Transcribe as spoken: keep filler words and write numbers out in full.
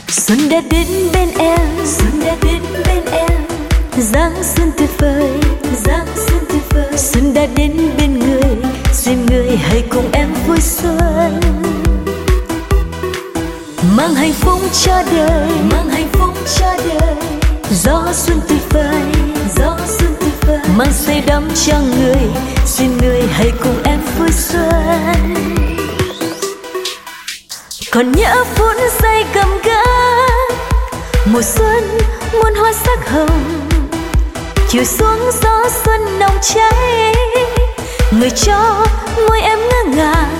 Xuân đã đến bên em, xuân đã đến bên em, giáng xuân tuyệt vời, giáng xuân tuyệt vời. Xuân đã đến bên người, duyên người hãy cùng em vui xuân. Mang hạnh phúc cho đời, mang hạnh phúc cho đời. Gió xuân tuyệt vời, gió xuân tuyệt vời. Mang say đắm cho người, duyên người hãy cùng em vui xuân. Còn nhớ phút giây cầm gác, mùa xuân muôn hoa sắc hồng, chiều xuống gió xuân nồng cháy, người cho môi em ngỡ ngàng